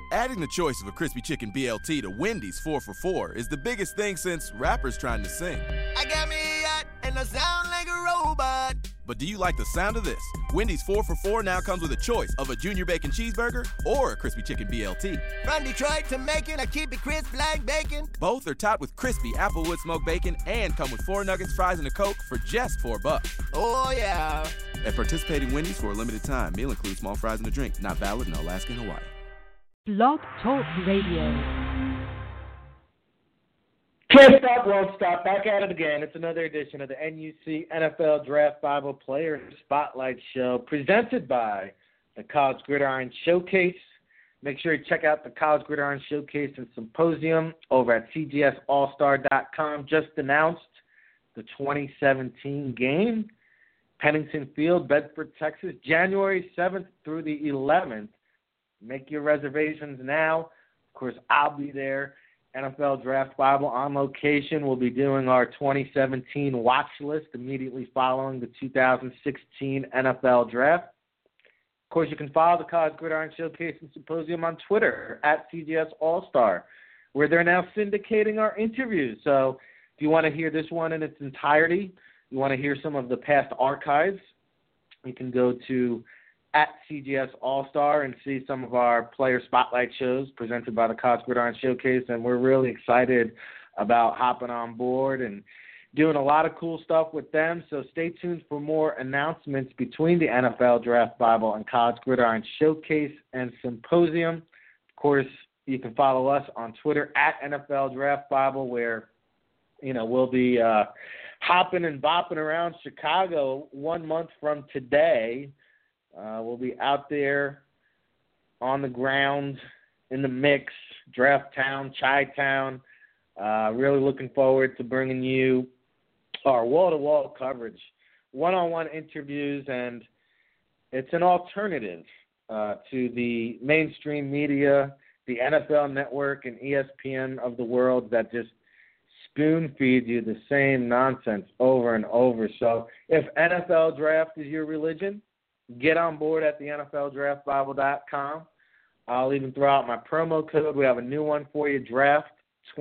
Adding the choice of a crispy chicken BLT to Wendy's 4 for $4 is the biggest thing since rappers trying to sing. I got me a yacht and I sound like a robot. But do you like the sound of this? Wendy's 4 for $4 now comes with a choice of a junior bacon cheeseburger or a crispy chicken BLT. From Detroit to Macon, I keep it crisp like bacon. Both are topped with crispy Applewood smoked bacon and come with 4 nuggets, fries, and a Coke for just $4. Oh, yeah. At participating Wendy's for a limited time, meal includes small fries and a drink. Not valid in Alaska and Hawaii. Blog Talk Radio. Can't stop, won't stop. Back at it again. It's another edition of the NUC NFL Draft Bible Player Spotlight Show presented by the College Gridiron Showcase. Make sure you check out the College Gridiron Showcase and Symposium over at cgsallstar.com. Just announced the 2017 game, Pennington Field, Bedford, Texas, January 7th through the 11th. Make your reservations now. Of course, I'll be there. NFL Draft Bible on location. We'll be doing our 2017 watch list immediately following the 2016 NFL Draft. Of course, you can follow the College Gridiron Showcase and Symposium on Twitter at CGS All-Star, where they're now syndicating our interviews. So if you want to hear this one in its entirety, you want to hear some of the past archives, you can go to at CGS All-Star and see some of our player spotlight shows presented by the College Gridiron Showcase, and we're really excited about hopping on board and doing a lot of cool stuff with them. So stay tuned for more announcements between the NFL Draft Bible and College Gridiron Showcase and Symposium. Of course, you can follow us on Twitter at NFL Draft Bible, where we'll be hopping and bopping around Chicago 1 month from today. We'll be out there on the ground, in the mix, Draft Town, Chi-Town. Really looking forward to bringing you our wall-to-wall coverage, one-on-one interviews, and it's an alternative to the mainstream media, the NFL Network and ESPN of the world that just spoon-feed you the same nonsense over and over. So if NFL Draft is your religion, get on board at the NFLDraftBible.com. I'll even throw out my promo code. We have a new one for you, Draft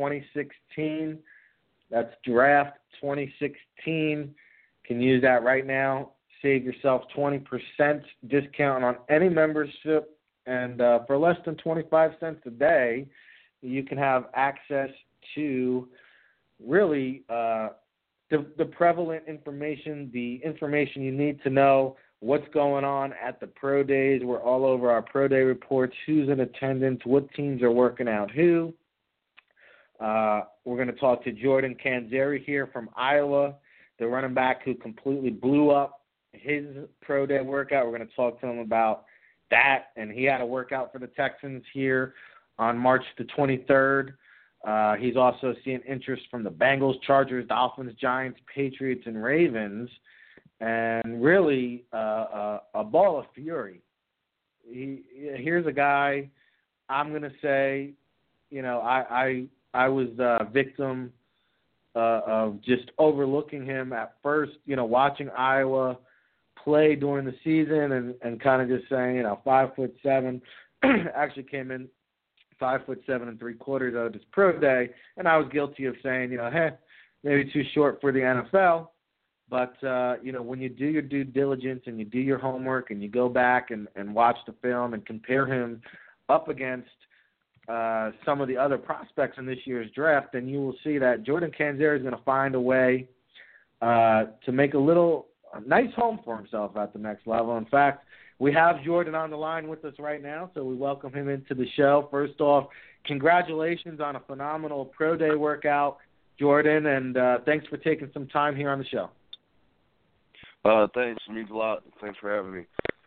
2016. That's Draft 2016. You can use that right now. Save yourself 20% discount on any membership. And for less than 25 cents a day, you can have access to really the prevalent information, the information you need to know what's going on at the pro days. We're all over our pro day reports, who's in attendance, what teams are working out who. We're going to talk to Jordan Canzeri here from Iowa, the running back who completely blew up his pro day workout. We're going to talk to him about that, and he had a workout for the Texans here on March the 23rd. He's also seeing interest from the Bengals, Chargers, Dolphins, Giants, Patriots, and Ravens. And really a ball of fury. Here's a guy, I'm going to say, I was a victim of just overlooking him at first, watching Iowa play during the season and kind of just saying, 5'7", actually came in 5'7" and 3/4 of his pro day. And I was guilty of saying, maybe too short for the NFL. But, when you do your due diligence and you do your homework and you go back and watch the film and compare him up against some of the other prospects in this year's draft, then you will see that Jordan Canzeri is going to find a way to make a nice home for himself at the next level. In fact, we have Jordan on the line with us right now, so we welcome him into the show. First off, congratulations on a phenomenal pro day workout, Jordan, and thanks for taking some time here on the show. Thanks. It means a lot. Thanks for having me.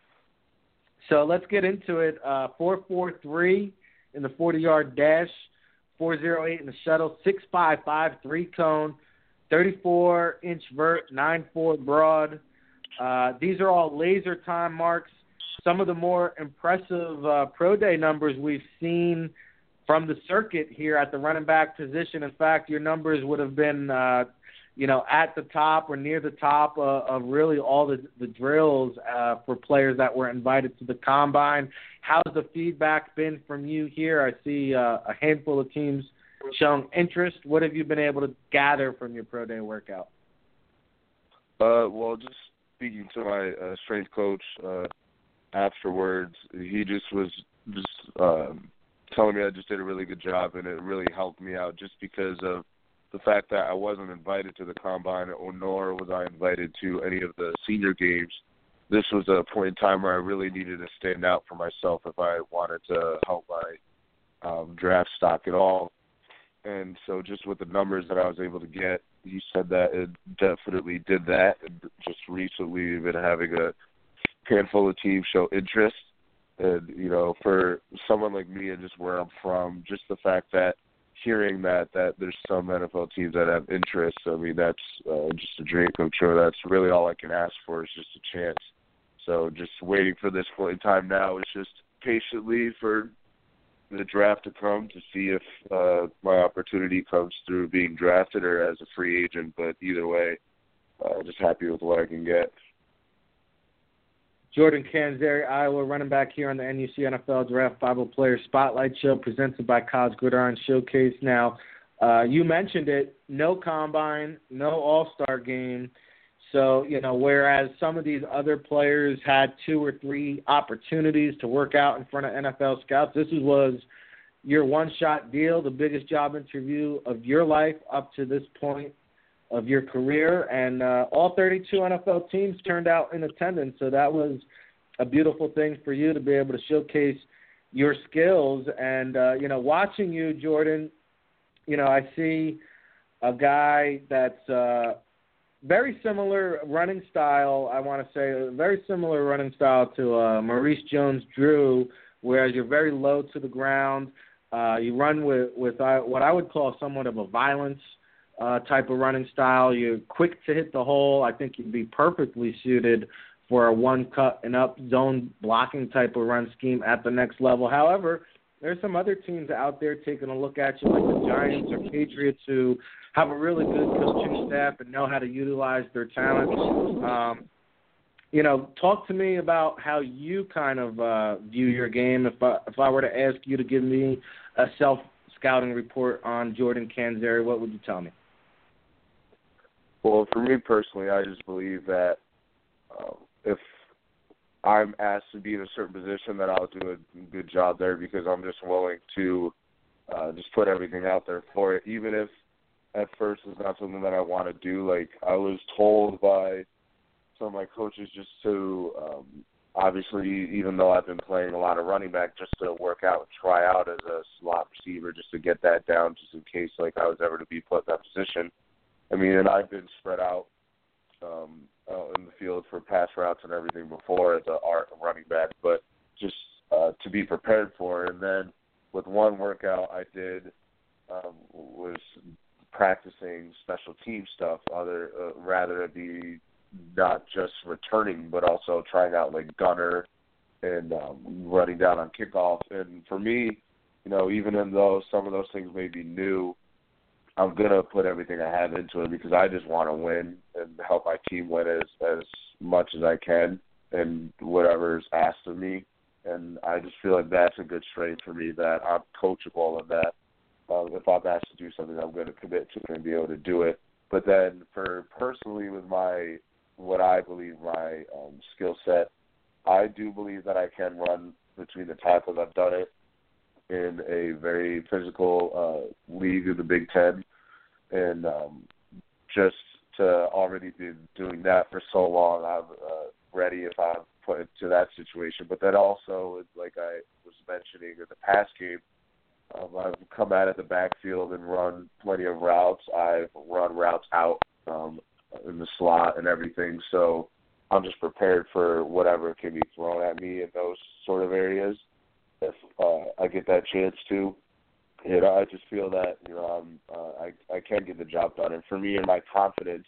So let's get into it. 4.43 in the 40-yard dash, 4.08 in the shuttle, 6.55 3-cone, 34-inch vert, 9.4 broad. These are all laser time marks. Some of the more impressive pro day numbers we've seen from the circuit here at the running back position. In fact, your numbers would have been at the top or near the top of really all the drills for players that were invited to the Combine. How's the feedback been from you here? I see a handful of teams showing interest. What have you been able to gather from your pro day workout? Well, just speaking to my strength coach afterwards, he just was telling me I just did a really good job, and it really helped me out just because of the fact that I wasn't invited to the Combine, or nor was I invited to any of the senior games. This was a point in time where I really needed to stand out for myself if I wanted to help my draft stock at all. And so just with the numbers that I was able to get, he said that it definitely did that. And just recently been having a handful of teams show interest. And, for someone like me and just where I'm from, just the fact that hearing that there's some NFL teams that have interest, I mean, that's just a dream come true. That's really all I can ask for is just a chance. So just waiting for this point in time now is just patiently for the draft to come to see if my opportunity comes through being drafted or as a free agent. But either way, just happy with what I can get. Jordan Canzeri, Iowa running back here on the NUC NFL Draft Bible Player Spotlight Show presented by College Gridiron Showcase. Now, you mentioned it, no Combine, no All-Star game. So, whereas some of these other players had 2 or 3 opportunities to work out in front of NFL scouts, this was your one-shot deal, the biggest job interview of your life up to this point of your career, and all 32 NFL teams turned out in attendance, so that was a beautiful thing for you to be able to showcase your skills. And, watching you, Jordan, I see a guy that's very similar running style, I want to say, a very similar running style to Maurice Jones-Drew, whereas you're very low to the ground. You run with what I would call somewhat of a violence type of running style. You're quick to hit the hole. I think you'd be perfectly suited for a one-cut and up zone blocking type of run scheme at the next level. However, there's some other teams out there taking a look at you, like the Giants or Patriots, who have a really good coaching staff and know how to utilize their talents. Talk to me about how you kind of view your game. If I were to ask you to give me a self-scouting report on Jordan Canzeri, what would you tell me? Well, for me personally, I just believe that if I'm asked to be in a certain position, that I'll do a good job there because I'm just willing to just put everything out there for it, even if at first it's not something that I want to do. Like, I was told by some of my coaches just to obviously, even though I've been playing a lot of running back, just to work out and try out as a slot receiver just to get that down just in case I was ever to be put in that position. I mean, and I've been spread out in the field for pass routes and everything before as a running back, but just to be prepared for it. And then with one workout I did was practicing special team stuff, rather than be not just returning, but also trying out like gunner and running down on kickoff. And for me, even though some of those things may be new, I'm going to put everything I have into it because I just want to win and help my team win as much as I can and whatever's asked of me. And I just feel like that's a good strength for me, that I'm coachable and that if I'm asked to do something, I'm going to commit to it and be able to do it. But then for personally with what I believe my skill set, I do believe that I can run between the tackles. I've done it in a very physical league in the Big Ten, and just to already be doing that for so long, I'm ready if I'm put into that situation. But then also, like I was mentioning in the pass game, I've come out of the backfield and run plenty of routes. I've run routes out in the slot and everything, so I'm just prepared for whatever can be thrown at me in those sort of areas if I get that chance to. I just feel that I can get the job done, and for me and my confidence,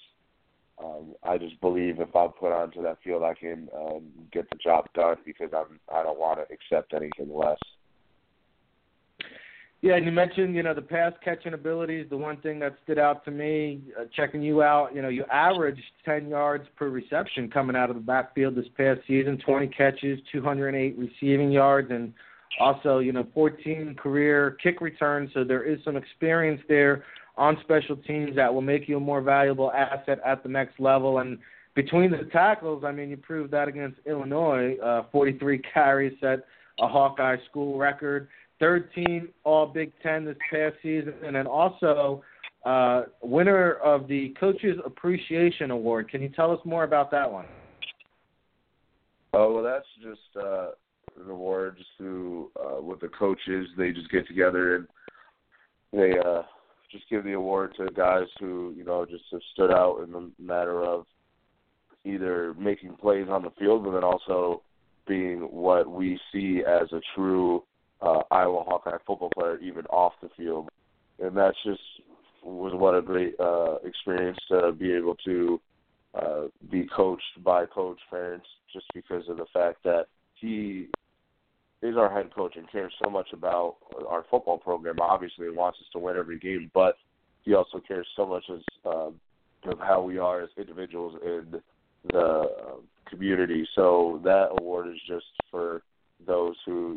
I just believe if I'm put onto that field, I can get the job done because I don't want to accept anything less. Yeah, and you mentioned, the pass catching abilities. The one thing that stood out to me, checking you out, you averaged 10 yards per reception coming out of the backfield this past season, 20 catches, 208 receiving yards, and also, 14 career kick returns. So there is some experience there on special teams that will make you a more valuable asset at the next level. And between the tackles, you proved that against Illinois, 43 carries set a Hawkeye school record. 13 all Big Ten this past season, and then also winner of the Coaches Appreciation Award. Can you tell us more about that one? Oh, well, that's just an award just with the coaches. They just get together and they just give the award to guys who, just have stood out in the matter of either making plays on the field, but then also being what we see as a true Iowa Hawkeye football player, even off the field. And that's just was what a great experience to be able to be coached by Coach Ferentz, just because of the fact that he is our head coach and cares so much about our football program. Obviously, he wants us to win every game, but he also cares so much of how we are as individuals in the community. So that award is just for those who,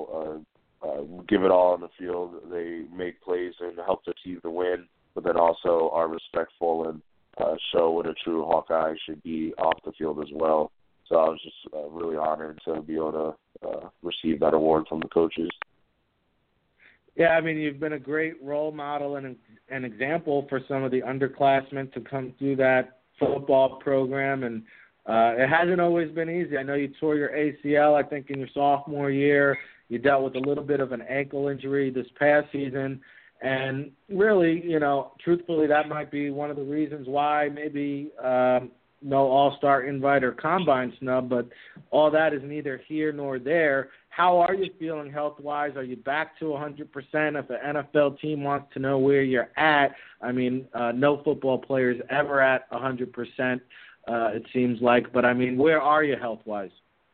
give it all on the field. They make plays and help the team to win, but then also are respectful and show what a true Hawkeye should be off the field as well. So I was just really honored to be able to receive that award from the coaches. Yeah, you've been a great role model and an example for some of the underclassmen to come through that football program, and it hasn't always been easy. I know you tore your ACL, I think, in your sophomore year. You dealt with a little bit of an ankle injury this past season, and really, truthfully, that might be one of the reasons why maybe no All-Star invite or combine snub, but all that is neither here nor there. How are you feeling health-wise? Are you back to 100%? If an NFL team wants to know where you're at, no football player is ever at 100%, it seems like. But, where are you health-wise?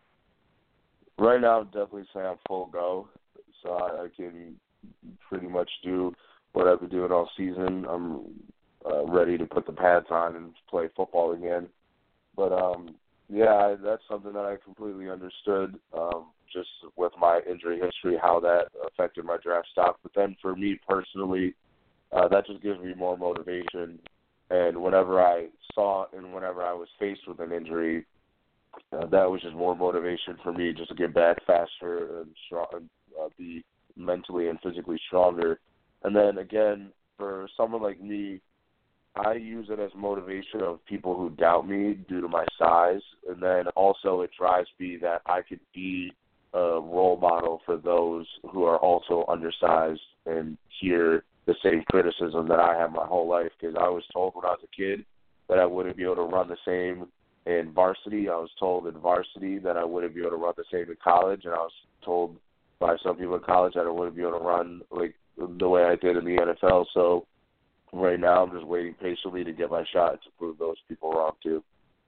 Right now, I'd definitely say I'm full go, so I can pretty much do what I've been doing all season. I'm ready to put the pads on and play football again. But, that's something that I completely understood, just with my injury history, how that affected my draft stock. But then for me personally, that just gives me more motivation. And whenever I saw and whenever I was faced with an injury, that was just more motivation for me just to get back faster and strong, be mentally and physically stronger. And then again, for someone like me, I use it as motivation of people who doubt me due to my size. And then also it drives me that I could be a role model for those who are also undersized and hear the same criticism that I have my whole life. Because I was told when I was a kid that I wouldn't be able to run the same in varsity. I was told in varsity that I wouldn't be able to run the same in college, and I was told by some people in college that I wouldn't be able to run like the way I did in the NFL. So right now I'm just waiting patiently to get my shot to prove those people wrong too.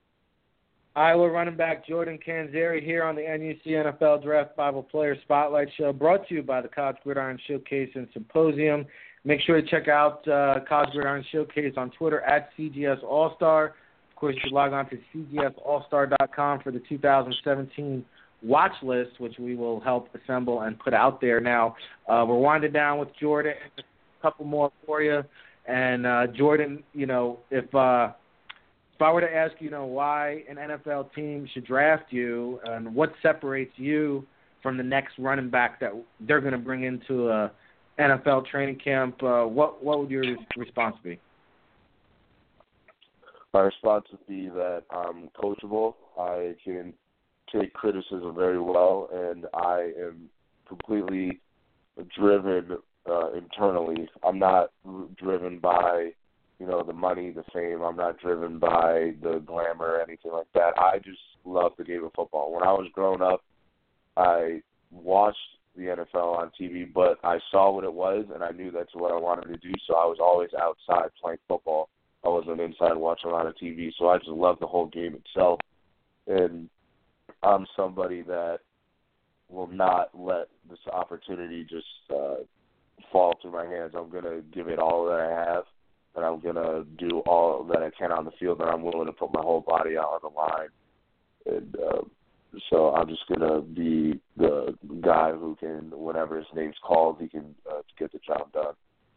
Iowa running back Jordan Canzeri here on the NUC NFL Draft Bible Player Spotlight Show, brought to you by the College Gridiron Showcase and Symposium. Make sure to check out College Gridiron Showcase on Twitter at CGS All-Star. Of course, you can log on to cgsallstar.com for the 2017 watch list, which we will help assemble and put out there. Now, we're winding down with Jordan. A couple more for you. And, Jordan, if I were to ask, why an NFL team should draft you and what separates you from the next running back that they're going to bring into a NFL training camp, what would your response be? My response would be that I'm coachable. I can take criticism very well, and I am completely driven internally. I'm not driven by, the money, the fame. I'm not driven by the glamour or anything like that. I just love the game of football. When I was growing up, I watched the NFL on TV, but I saw what it was, and I knew that's what I wanted to do, so I was always outside playing football. I wasn't inside watching a lot of TV, so I just love the whole game itself. And I'm somebody that will not let this opportunity just fall through my hands. I'm going to give it all that I have, and I'm going to do all that I can on the field, and I'm willing to put my whole body out on the line. And so I'm just going to be the guy who can, whenever his name's called, he can get the job done.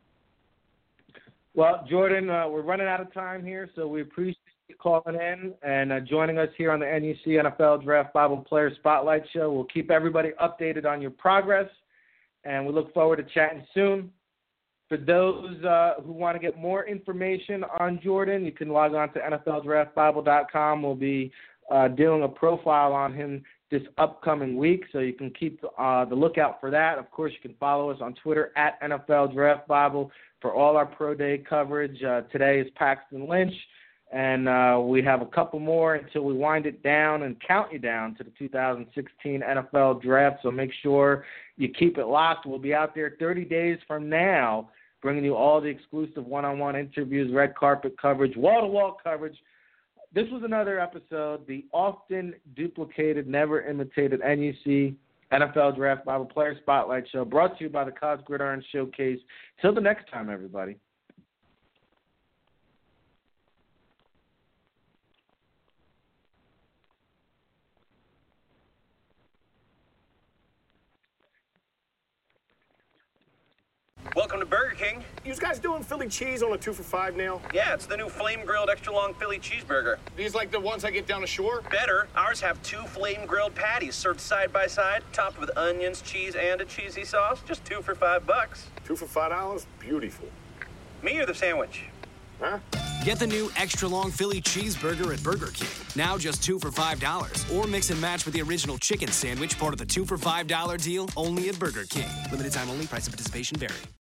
Well, Jordan, we're running out of time here, so we appreciate you calling in and joining us here on the NUC NFL Draft Bible Player Spotlight Show. We'll keep everybody updated on your progress, and we look forward to chatting soon. For those who want to get more information on Jordan, you can log on to NFLDraftBible.com. We'll be doing a profile on him this upcoming week, so you can keep the lookout for that. Of course, you can follow us on Twitter at NFL Draft Bible for all our Pro Day coverage. Today is Paxton Lynch, and we have a couple more until we wind it down and count you down to the 2016 NFL Draft, so make sure you keep it locked. We'll be out there 30 days from now bringing you all the exclusive one-on-one interviews, red carpet coverage, wall-to-wall coverage. This was another episode, the often duplicated, never imitated NUC NFL Draft Bible Player Spotlight Show, brought to you by the College Gridiron Showcase. Till the next time, everybody. Welcome to Burger King. You guys doing Philly cheese on a 2 for $5 now? Yeah, it's the new flame-grilled extra-long Philly cheeseburger. These like the ones I get down the shore? Better. Ours have 2 flame-grilled patties served side by side, topped with onions, cheese, and a cheesy sauce. Just 2 for $5. 2 for $5? Beautiful. Me or the sandwich? Huh? Get the new extra-long Philly cheeseburger at Burger King. Now just 2 for $5. Or mix and match with the original chicken sandwich, part of the 2 for $5 deal, only at Burger King. Limited time only. Price and participation vary.